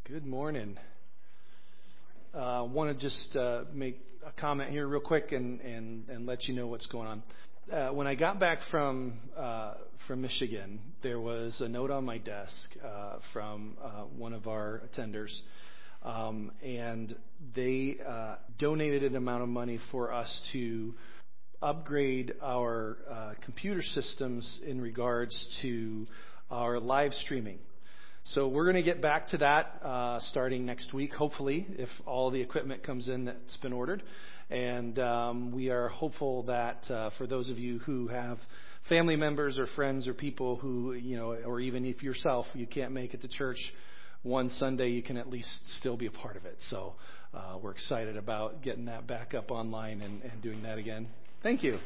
Good morning. Want to just make a comment here real quick and let you know what's going on. When I got back from Michigan, there was a note on my desk from one of our attenders, and they donated an amount of money for us to upgrade our computer systems in regards to our live streaming. So we're going to get back to that starting next week, hopefully, if all the equipment comes in that's been ordered. And we are hopeful that for those of you who have family members or friends or people who, or even if yourself, you can't make it to church one Sunday, you can at least still be a part of it. So we're excited about getting that back up online and doing that again. Thank you.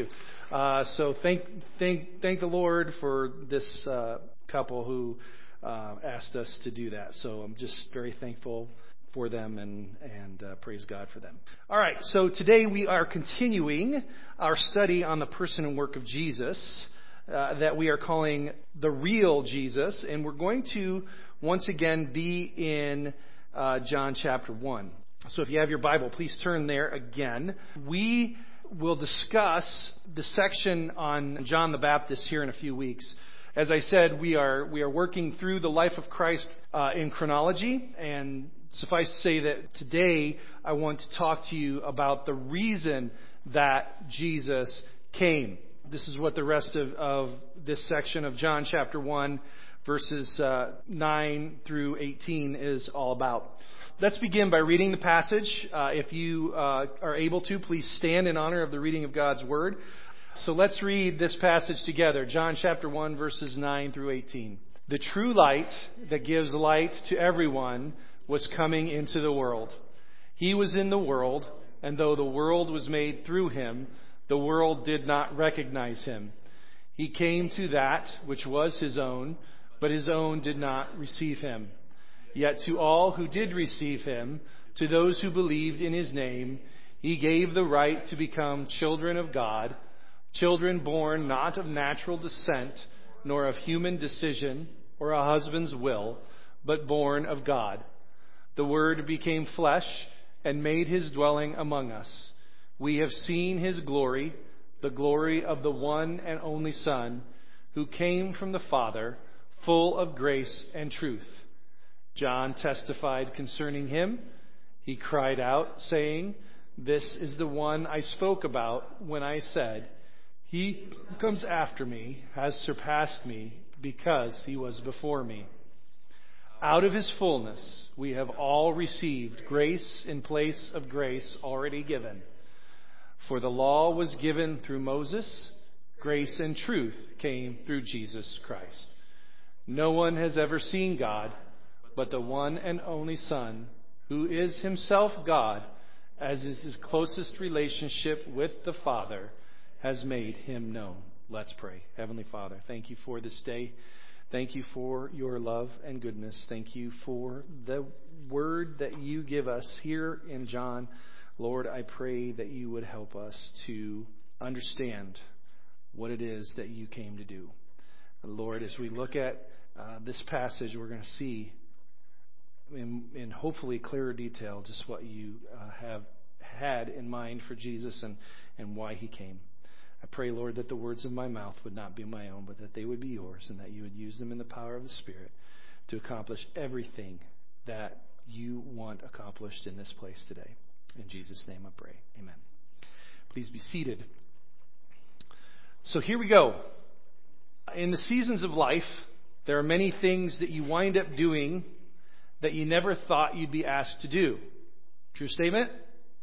So thank the Lord for this couple who asked us to do that. So I'm just very thankful for them and praise God for them. All right, so today we are continuing our study on the person and work of Jesus that we are calling the real Jesus, and we're going to once again be in John chapter 1. So if you have your Bible, please turn there again. We will discuss the section on John the Baptist here in a few weeks. As I said, we are working through the life of Christ in chronology, and suffice to say that today I want to talk to you about the reason that Jesus came. This is what the rest of this section of John chapter 1, verses 9 through 18 is all about. Let's begin by reading the passage. If you are able to, please stand in honor of the reading of God's Word. So let's read this passage together. John chapter 1, verses 9 through 18. The true light that gives light to everyone was coming into the world. He was in the world, and though the world was made through him, the world did not recognize him. He came to that which was his own, but his own did not receive him. Yet to all who did receive him, to those who believed in his name, he gave the right to become children of God, children born not of natural descent, nor of human decision or a husband's will, but born of God. The Word became flesh and made his dwelling among us. We have seen his glory, the glory of the one and only Son, who came from the Father, full of grace and truth. John testified concerning him. He cried out, saying, "This is the one I spoke about when I said, 'He who comes after me has surpassed me because he was before me.' Out of his fullness we have all received grace in place of grace already given. For the law was given through Moses, grace and truth came through Jesus Christ. No one has ever seen God, but the one and only Son, who is himself God, as is his closest relationship with the Father, has made him known." Let's pray. Heavenly Father, thank you for this day. Thank you for your love and goodness. Thank you for the word that you give us here in John. Lord, I pray that you would help us to understand what it is that you came to do. Lord, as we look at this passage, we're going to see in hopefully clearer detail just what you have had in mind for Jesus and why he came. I pray, Lord, that the words of my mouth would not be my own, but that they would be yours, and that you would use them in the power of the Spirit to accomplish everything that you want accomplished in this place today. In Jesus' name I pray. Amen. Please be seated. So here we go. In the seasons of life, there are many things that you wind up doing that you never thought you'd be asked to do. True statement?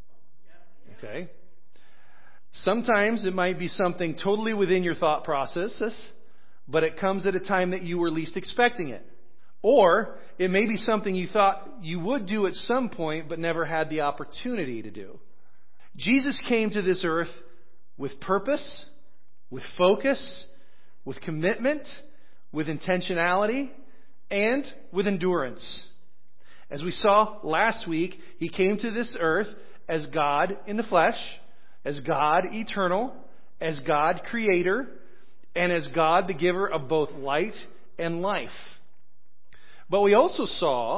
Okay. Sometimes it might be something totally within your thought processes, but it comes at a time that you were least expecting it. Or it may be something you thought you would do at some point, but never had the opportunity to do. Jesus came to this earth with purpose, with focus, with commitment, with intentionality, and with endurance. As we saw last week, he came to this earth as God in the flesh, as God eternal, as God creator, and as God the giver of both light and life. But we also saw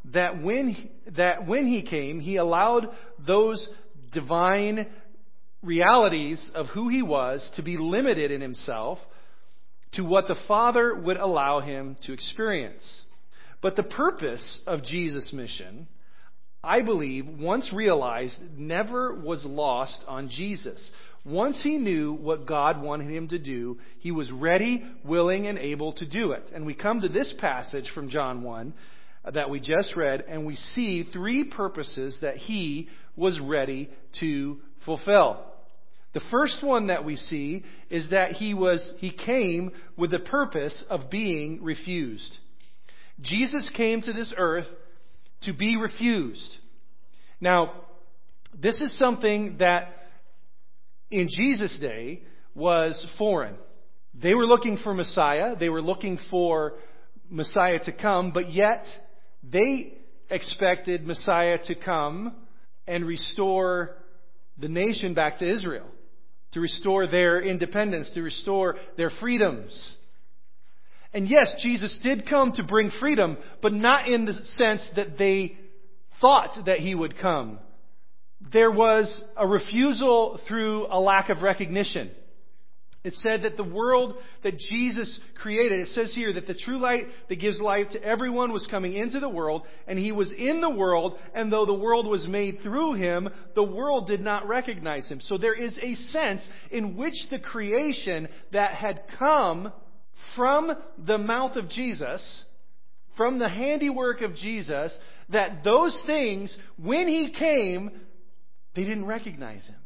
that when he came, he allowed those divine realities of who he was to be limited in himself to what the Father would allow him to experience. But the purpose of Jesus' mission, I believe, once realized, never was lost on Jesus. Once he knew what God wanted him to do, he was ready, willing, and able to do it. And we come to this passage from John 1 that we just read, and we see three purposes that he was ready to fulfill. The first one that we see is that he came with the purpose of being refused. Jesus came to this earth to be refused. Now, this is something that in Jesus' day was foreign. They were looking for Messiah. They were looking for Messiah to come, but yet they expected Messiah to come and restore the nation back to Israel, to restore their independence, to restore their freedoms. And yes, Jesus did come to bring freedom, but not in the sense that they thought that he would come. There was a refusal through a lack of recognition. It said that the world that Jesus created, it says here that the true light that gives life to everyone was coming into the world, and he was in the world, and though the world was made through him, the world did not recognize him. So there is a sense in which the creation that had come from the mouth of Jesus, from the handiwork of Jesus, that those things, when he came, they didn't recognize him.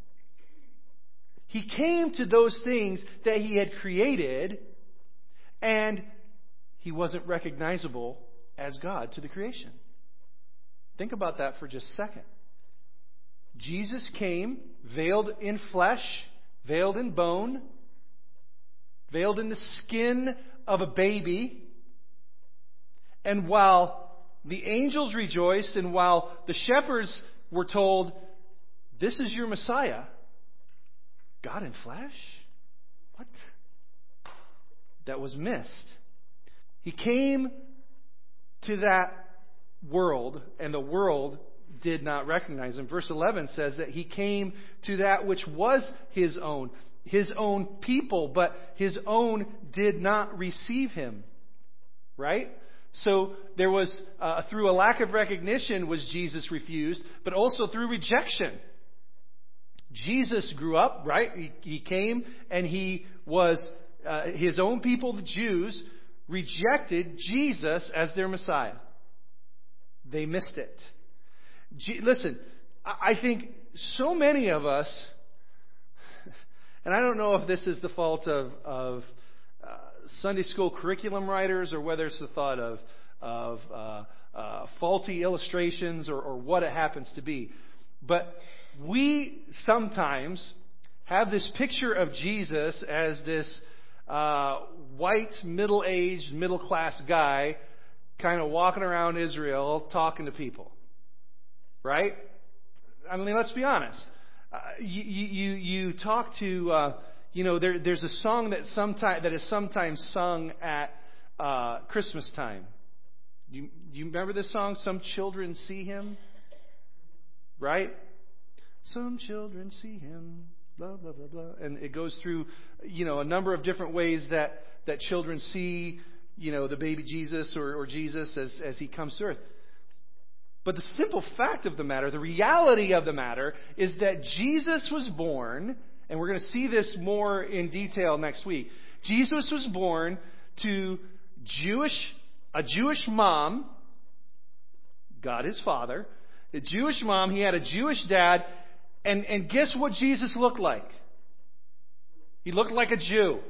He came to those things that he had created, and he wasn't recognizable as God to the creation. Think about that for just a second. Jesus came veiled in flesh, veiled in bone, veiled in the skin of a baby. And while the angels rejoiced, and while the shepherds were told, "This is your Messiah," God in flesh? What? That was missed. He came to that world, and the world did not recognize him. Verse 11 says that he came to that which was his own people, but his own did not receive him. Right? So there was, through a lack of recognition was Jesus refused, but also through rejection. Jesus grew up, right? He came and he was, his own people, the Jews, rejected Jesus as their Messiah. They missed it. Listen, I think so many of us, and I don't know if this is the fault of Sunday school curriculum writers or whether it's the thought of faulty illustrations or what it happens to be, but we sometimes have this picture of Jesus as this white, middle-aged, middle-class guy kind of walking around Israel talking to people. Right? I mean, let's be honest. You talk to, there's a song that is sometimes sung at Christmas time. Do you remember this song? Some children see him. Right? Some children see him, blah, blah, blah, blah. And it goes through, a number of different ways that children see, the baby Jesus or Jesus as he comes to earth. But the simple fact of the matter, the reality of the matter, is that Jesus was born, and we're going to see this more in detail next week. Jesus was born to a Jewish mom, God his Father, a Jewish mom. He had a Jewish dad. And guess what Jesus looked like? He looked like a Jew.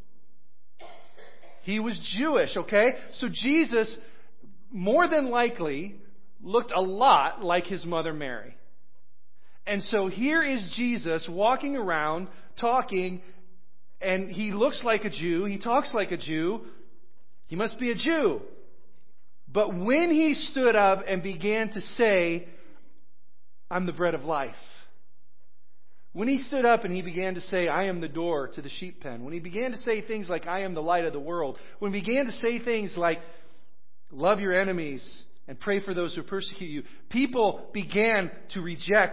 He was Jewish, okay? So Jesus, more than likely, looked a lot like his mother Mary. And so here is Jesus walking around, talking, and he looks like a Jew. He talks like a Jew. He must be a Jew. But when he stood up and began to say, "I'm the bread of life," when he stood up and he began to say, "I am the door to the sheep pen," when he began to say things like, "I am the light of the world," when he began to say things like, "Love your enemies and pray for those who persecute you. People began to reject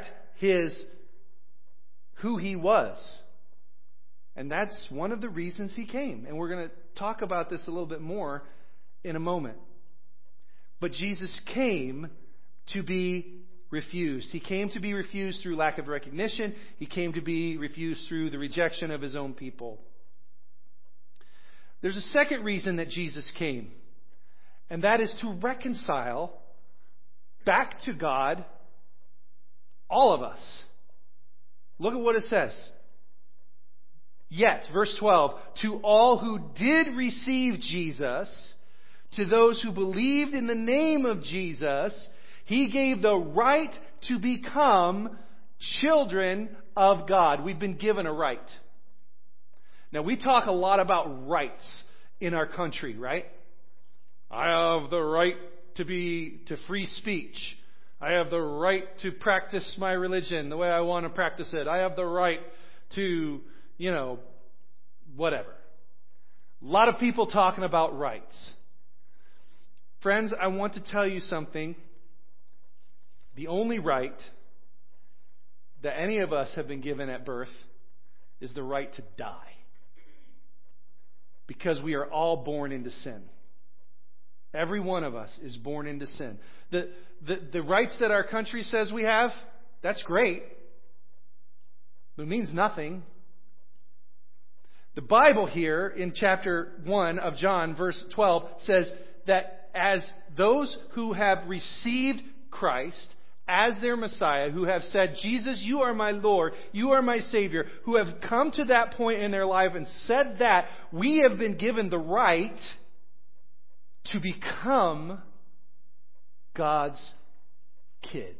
who he was. And that's one of the reasons he came. And we're going to talk about this a little bit more in a moment. But Jesus came to be refused. He came to be refused through lack of recognition. He came to be refused through the rejection of his own people. There's a second reason that Jesus came, and that is to reconcile back to God all of us. Look at what it says. Yet, verse 12, to all who did receive Jesus, to those who believed in the name of Jesus, he gave the right to become children of God. We've been given a right. Now, we talk a lot about rights in our country, right? I have the right to free speech. I have the right to practice my religion the way I want to practice it. I have the right to, whatever. A lot of people talking about rights. Friends, I want to tell you something. The only right that any of us have been given at birth is the right to die. Because we are all born into sin. Every one of us is born into sin. The rights that our country says we have, that's great. But it means nothing. The Bible here in chapter 1 of John, verse 12, says that as those who have received Christ as their Messiah, who have said, Jesus, you are my Lord, you are my Savior, who have come to that point in their life and said that, we have been given the right to become God's kids.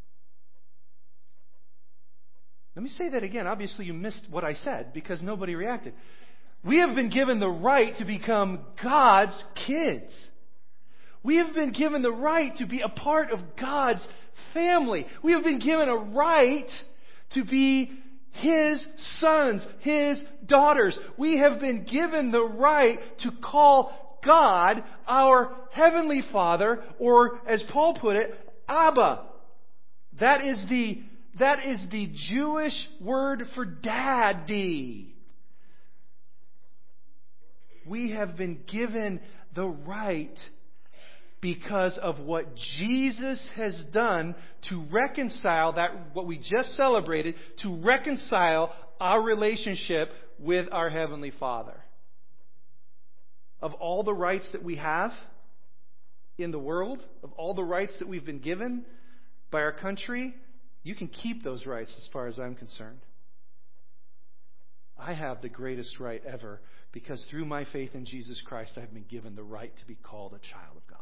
Let me say that again. Obviously, you missed what I said because nobody reacted. We have been given the right to become God's kids. We have been given the right to be a part of God's family. We have been given a right to be His sons, His daughters. We have been given the right to call God our Heavenly Father, or as Paul put it, Abba. That is the Jewish word for daddy. We have been given the right because of what Jesus has done to reconcile what we just celebrated, to reconcile our relationship with our Heavenly Father. Of all the rights that we have in the world, of all the rights that we've been given by our country, you can keep those rights as far as I'm concerned. I have the greatest right ever because through my faith in Jesus Christ, I've been given the right to be called a child of God.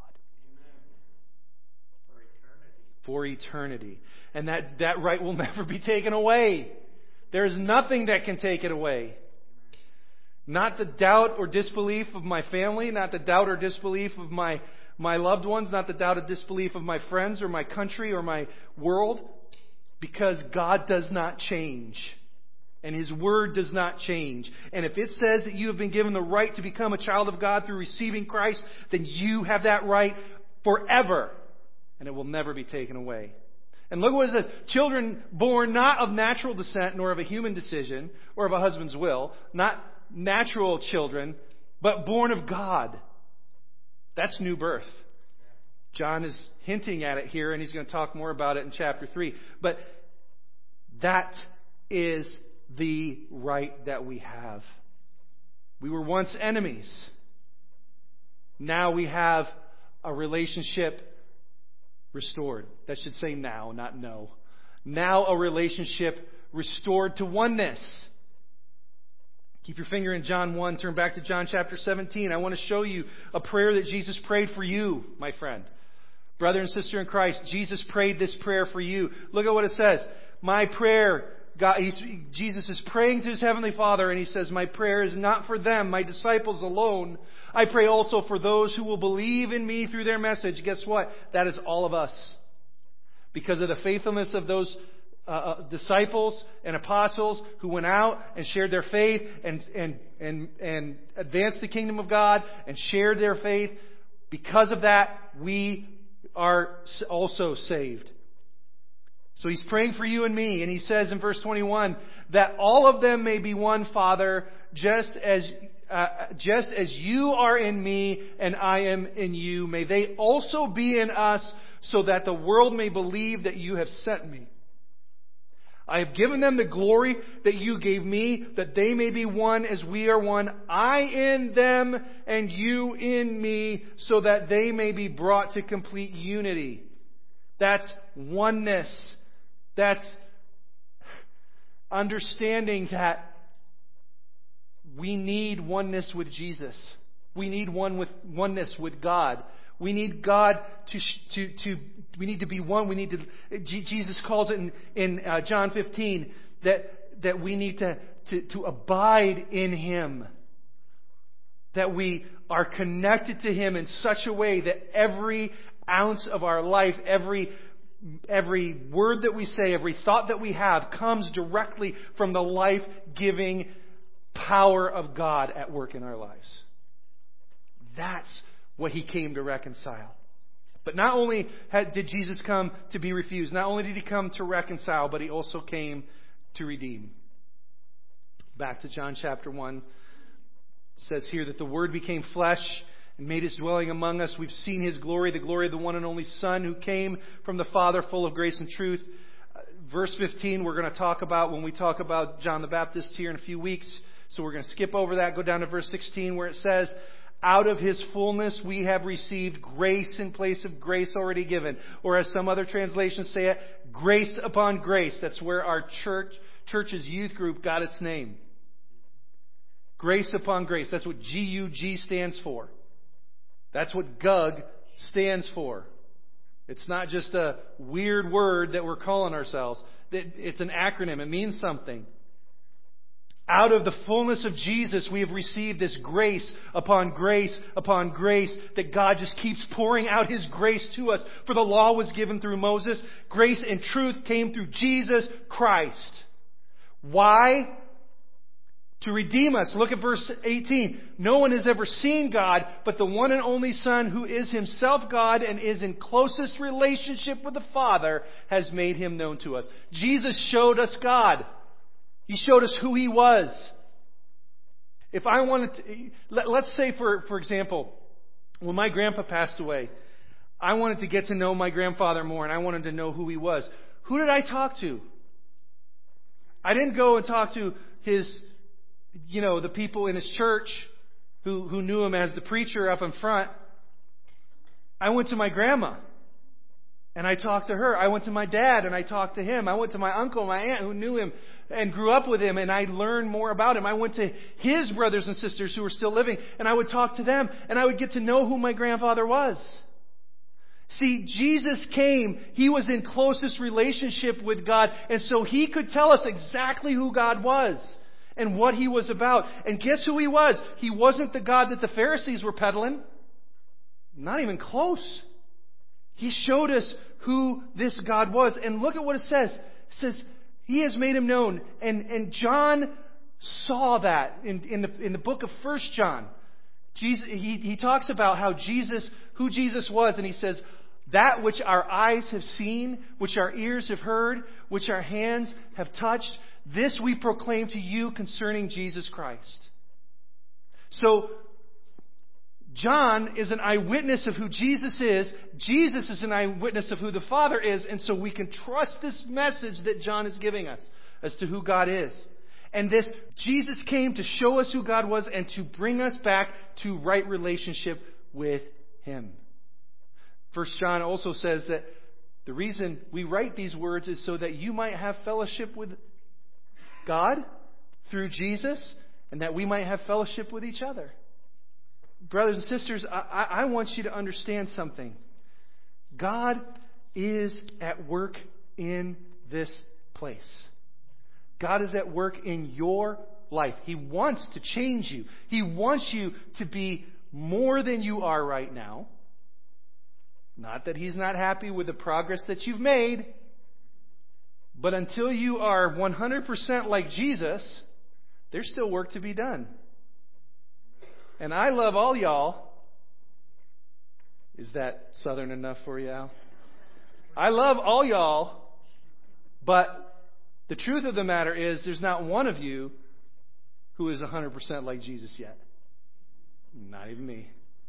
For eternity. And that right will never be taken away. There's nothing that can take it away. Not the doubt or disbelief of my family, not the doubt or disbelief of my loved ones, not the doubt or disbelief of my friends or my country or my world, because God does not change. And His Word does not change. And if it says that you have been given the right to become a child of God through receiving Christ, then you have that right forever. And it will never be taken away. And look what it says. Children born not of natural descent, nor of a human decision, or of a husband's will. Not natural children, but born of God. That's new birth. John is hinting at it here, and he's going to talk more about it in chapter 3. But that is the right that we have. We were once enemies. Now we have a relationship restored. That should say now, not no. Now a relationship restored to oneness. Keep your finger in John 1. Turn back to John chapter 17. I want to show you a prayer that Jesus prayed for you, my friend. Brother and sister in Christ, Jesus prayed this prayer for you. Look at what it says. My prayer, Jesus is praying to His Heavenly Father, and He says, my prayer is not for them, my disciples alone. I pray also for those who will believe in me through their message. Guess what? That is all of us. Because of the faithfulness of those disciples and apostles who went out and shared their faith and advanced the kingdom of God and shared their faith. Because of that, we are also saved. So he's praying for you and me, and he says in verse 21, that all of them may be one, Father, just as you are in me and I am in you. May they also be in us, so that the world may believe that you have sent me. I have given them the glory that you gave me, that they may be one as we are one, I in them and you in me, so that they may be brought to complete unity. That's oneness. That's understanding that we need oneness with Jesus. We need oneness with God. We need God we need to be one. Jesus calls it in John 15 that we need to abide in Him. That we are connected to Him in such a way that every ounce of our life, every word that we say, every thought that we have comes directly from the life-giving power of God at work in our lives. That's what He came to reconcile. But not only did Jesus come to be refused, not only did He come to reconcile, but He also came to redeem. Back to John chapter 1. It says here that the Word became flesh and made His dwelling among us. We've seen His glory, the glory of the one and only Son who came from the Father, full of grace and truth. Verse 15 we're going to talk about when we talk about John the Baptist here in a few weeks. So we're going to skip over that, go down to verse 16 where it says, out of His fullness we have received grace in place of grace already given. Or as some other translations say it, grace upon grace. That's where our church's youth group got its name. Grace upon grace. That's what GUG stands for. That's what GUG stands for. It's not just a weird word that we're calling ourselves. It's an acronym. It means something. Out of the fullness of Jesus, we have received this grace upon grace upon grace, that God just keeps pouring out His grace to us. For the law was given through Moses. Grace and truth came through Jesus Christ. Why? To redeem us. Look at verse 18. No one has ever seen God, but the one and only Son, who is Himself God and is in closest relationship with the Father, has made Him known to us. Jesus showed us God. He showed us who He was. If I wanted to, let's say for example, when my grandpa passed away, I wanted to get to know my grandfather more and I wanted to know who he was. Who did I talk to? I didn't go and talk to the people in his church who knew him as the preacher up in front. I went to my grandma and I talked to her. I went to my dad and I talked to him. I went to my uncle and my aunt who knew him and grew up with him, and I learned more about him. I went to his brothers and sisters who were still living, and I would talk to them, and I would get to know who my grandfather was. See, Jesus came, He was in closest relationship with God, and so He could tell us exactly who God was and what He was about. And guess who He was? He wasn't the God that the Pharisees were peddling. Not even close. He showed us who this God was. And look at what it says. It says, He has made Him known. And John saw that in the book of 1 John. He talks about who Jesus was, and he says, that which our eyes have seen, which our ears have heard, which our hands have touched, this we proclaim to you concerning Jesus Christ. So, John is an eyewitness of who Jesus is. Jesus is an eyewitness of who the Father is. And so we can trust this message that John is giving us as to who God is. And Jesus came to show us who God was and to bring us back to right relationship with Him. 1 John also says that the reason we write these words is so that you might have fellowship with God through Jesus, and that we might have fellowship with each other. Brothers and sisters, I want you to understand something. God is at work in this place. God is at work in your life. He wants to change you. He wants you to be more than you are right now. Not that He's not happy with the progress that you've made, but until you are 100% like Jesus, there's still work to be done. And I love all y'all. Is that Southern enough for you, Al? I love all y'all, but the truth of the matter is there's not one of you who is 100% like Jesus yet. Not even me.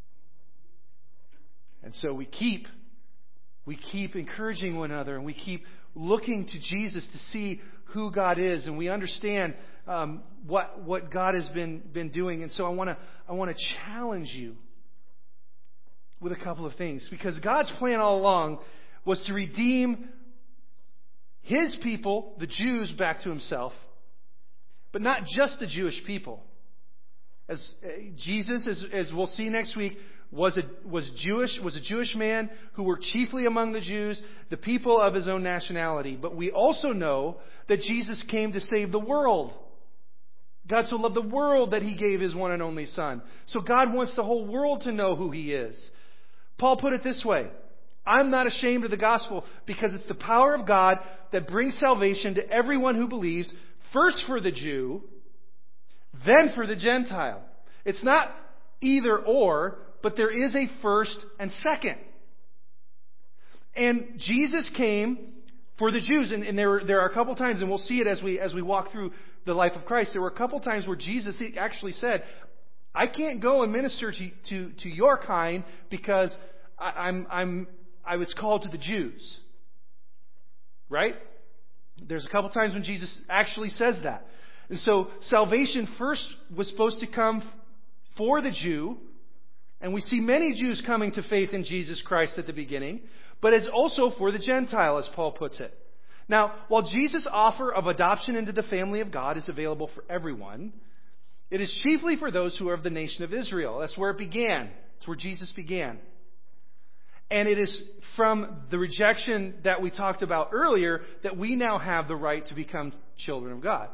And so we keep encouraging one another, and we keep looking to Jesus to see who God is, and we understand what God has been doing. And so I want to challenge you with a couple of things, because God's plan all along was to redeem His people, the Jews, back to Himself, but not just the Jewish people. As Jesus, as we'll see next week, was a Jewish man who were chiefly among the Jews, the people of His own nationality. But we also know that Jesus came to save the world. God so loved the world that He gave His one and only Son. So God wants the whole world to know who He is. Paul put it this way: I'm not ashamed of the gospel, because it's the power of God that brings salvation to everyone who believes, first for the Jew, then for the Gentile. It's not either or, but there is a first and second. And Jesus came for the Jews, and there are a couple times, and we'll see it as we walk through the life of Christ. There were a couple times where Jesus actually said, I can't go and minister to your kind because I was called to the Jews. Right? There's a couple times when Jesus actually says that. And so salvation first was supposed to come for the Jew. And we see many Jews coming to faith in Jesus Christ at the beginning. But it's also for the Gentile, as Paul puts it. Now, while Jesus' offer of adoption into the family of God is available for everyone, it is chiefly for those who are of the nation of Israel. That's where it began. It's where Jesus began. And it is from the rejection that we talked about earlier that we now have the right to become children of God.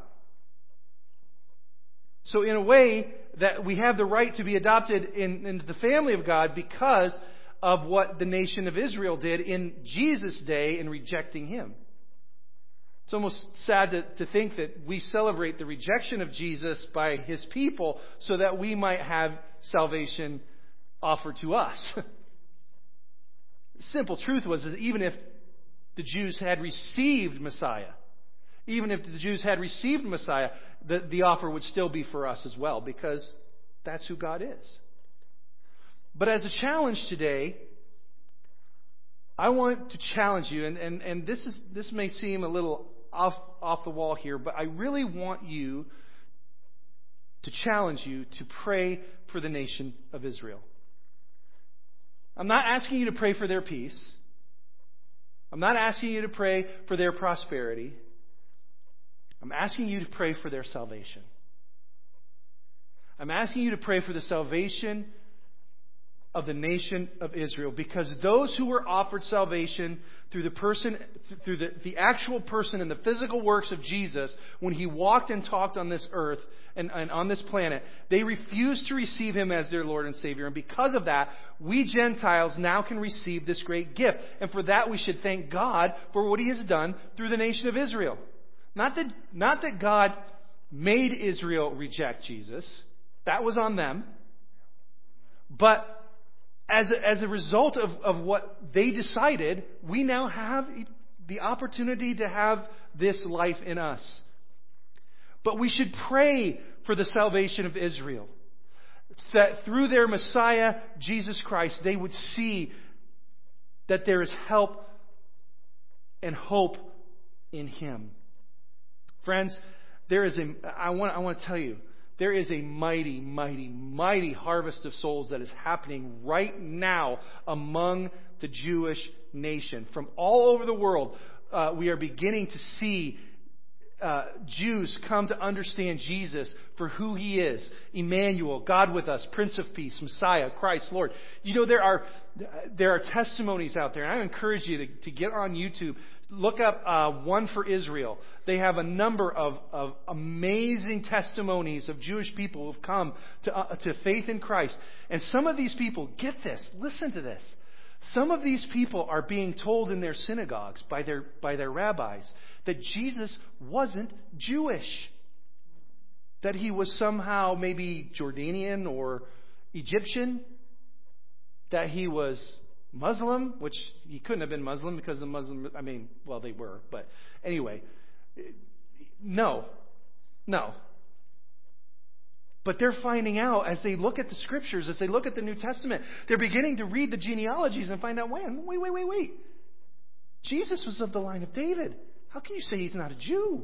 So in a way that we have the right to be adopted into the family of God because of what the nation of Israel did in Jesus' day in rejecting Him. It's almost sad to think that we celebrate the rejection of Jesus by His people so that we might have salvation offered to us. The simple truth was that even if the Jews had received Messiah, the offer would still be for us as well, because that's who God is. But as a challenge today, I want to challenge you, and this may seem a little off the wall here, but I really want to challenge you to pray for the nation of Israel. I'm not asking you to pray for their peace. I'm not asking you to pray for their prosperity. I'm asking you to pray for their salvation. I'm asking you to pray for the salvation of the nation of Israel, because those who were offered salvation through the actual person and the physical works of Jesus when He walked and talked on this earth and on this planet, they refused to receive Him as their Lord and Savior. And because of that, we Gentiles now can receive this great gift. And for that, we should thank God for what He has done through the nation of Israel. Not that God made Israel reject Jesus. That was on them. But as a result of what they decided, we now have the opportunity to have this life in us. But we should pray for the salvation of Israel, that through their Messiah, Jesus Christ, they would see that there is help and hope in Him. Friends, I want to tell you, there is a mighty, mighty, mighty harvest of souls that is happening right now among the Jewish nation. From all over the world, we are beginning to see Jews come to understand Jesus for who He is. Emmanuel, God with us, Prince of Peace, Messiah, Christ, Lord. You know, there are testimonies out there, and I encourage you to get on YouTube. Look up One for Israel. They have a number of amazing testimonies of Jewish people who have come to faith in Christ. And some of these people, get this, listen to this. Some of these people are being told in their synagogues by their rabbis that Jesus wasn't Jewish. That He was somehow maybe Jordanian or Egyptian. That He was Muslim, which he couldn't have been Muslim because the Muslim, they were. But anyway, no. But they're finding out as they look at the Scriptures, as they look at the New Testament, they're beginning to read the genealogies and find out, wait. Jesus was of the line of David. How can you say he's not a Jew?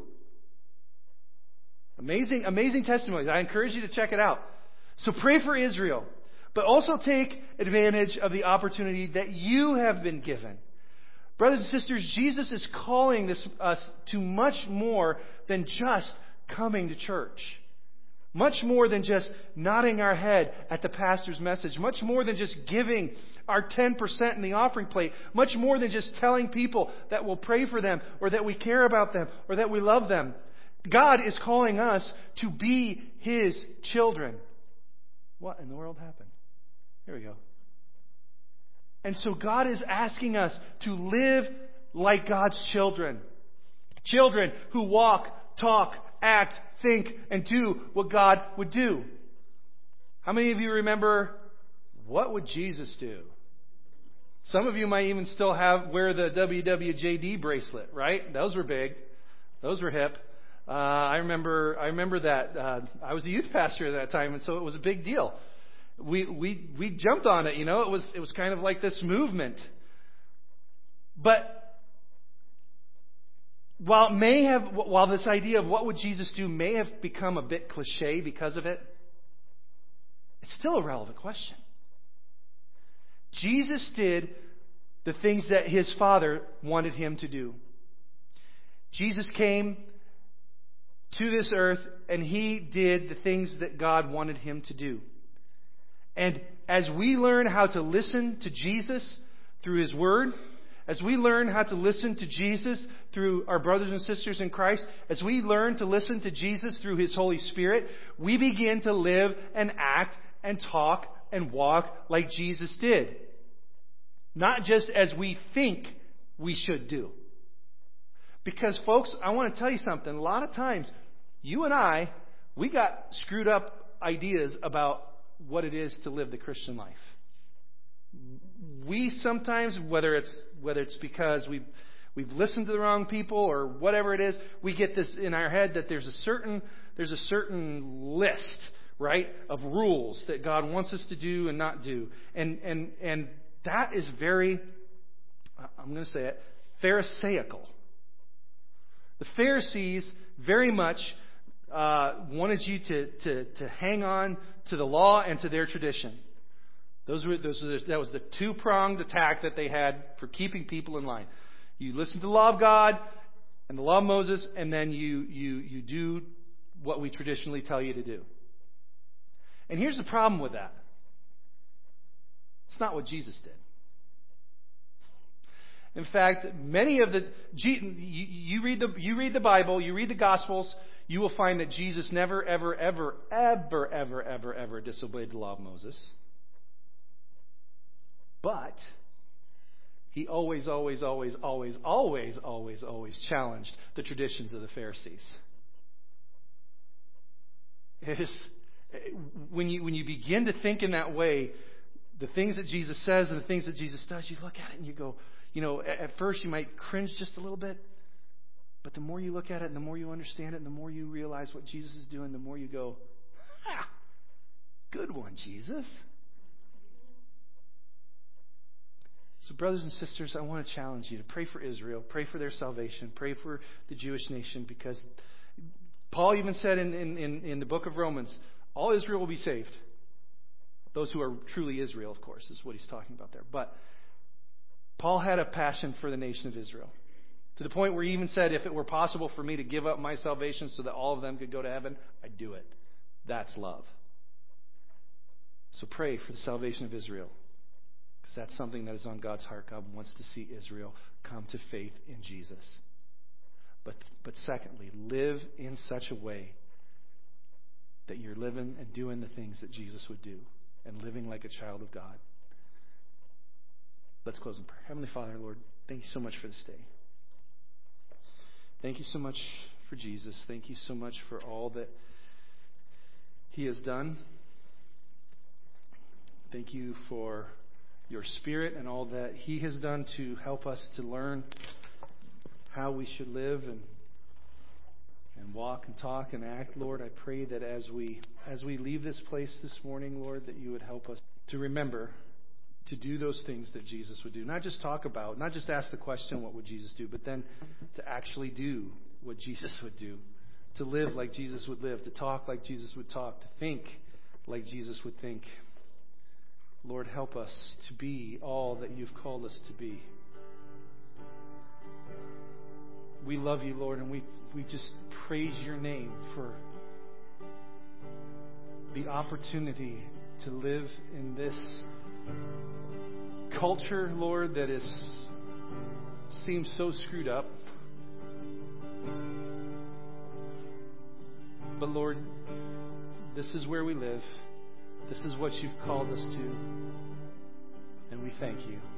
Amazing testimonies. I encourage you to check it out. So pray for Israel, but also take advantage of the opportunity that you have been given. Brothers and sisters, Jesus is calling us to much more than just coming to church. Much more than just nodding our head at the pastor's message. Much more than just giving our 10% in the offering plate. Much more than just telling people that we'll pray for them, or that we care about them, or that we love them. God is calling us to be His children. What in the world happened? Here we go. And so God is asking us to live like God's children. Children who walk, talk, act, think, and do what God would do. How many of you remember, what would Jesus do? Some of you might even still wear the WWJD bracelet, right? Those were big. Those were hip. I remember that. I was a youth pastor at that time, and so it was a big deal. We jumped on it, It was kind of like this movement. But while this idea of what would Jesus do may have become a bit cliche because of it, it's still a relevant question. Jesus did the things that His Father wanted Him to do. Jesus came to this earth and He did the things that God wanted Him to do. And as we learn how to listen to Jesus through His Word, as we learn how to listen to Jesus through our brothers and sisters in Christ, as we learn to listen to Jesus through His Holy Spirit, we begin to live and act and talk and walk like Jesus did. Not just as we think we should do. Because folks, I want to tell you something. A lot of times, you and I, we got screwed up ideas about what it is to live the Christian life. We sometimes, whether it's because we've listened to the wrong people or whatever it is, we get this in our head that there's a certain list, right, of rules that God wants us to do and not do. And that is very, I'm going to say it, Pharisaical. The Pharisees very much wanted you to hang on to the law and to their tradition. That was the two-pronged attack that they had for keeping people in line. You listen to the law of God and the law of Moses, and then you do what we traditionally tell you to do. And here's the problem with that. It's not what Jesus did. In fact, many of you read the Bible, you read the Gospels, you will find that Jesus never, ever, ever, ever, ever, ever, ever disobeyed the law of Moses. But He always challenged the traditions of the Pharisees. It is, when you begin to think in that way, the things that Jesus says and the things that Jesus does, you look at it and you go, at first you might cringe just a little bit, but the more you look at it and the more you understand it and the more you realize what Jesus is doing, the more you go, good one, Jesus. So brothers and sisters, I want to challenge you to pray for Israel, pray for their salvation, pray for the Jewish nation, because Paul even said in the book of Romans, all Israel will be saved. Those who are truly Israel, of course, is what he's talking about there. But Paul had a passion for the nation of Israel, to the point where he even said, if it were possible for me to give up my salvation so that all of them could go to heaven, I'd do it. That's love. So pray for the salvation of Israel, because that's something that is on God's heart. God wants to see Israel come to faith in Jesus. But secondly, live in such a way that you're living and doing the things that Jesus would do, and living like a child of God. Let's close in prayer. Heavenly Father, Lord, thank you so much for this day. Thank you so much for Jesus. Thank you so much for all that He has done. Thank you for your Spirit and all that He has done to help us to learn how we should live and walk and talk and act. Lord, I pray that as we leave this place this morning, Lord, that you would help us to remember to do those things that Jesus would do. Not just talk about, not just ask the question, what would Jesus do, but then to actually do what Jesus would do. To live like Jesus would live, to talk like Jesus would talk, to think like Jesus would think. Lord, help us to be all that you've called us to be. We love you, Lord, and we just praise your name for the opportunity to live in this culture, Lord, that seems so screwed up. But Lord, this is where we live. This is what you've called us to. And we thank you.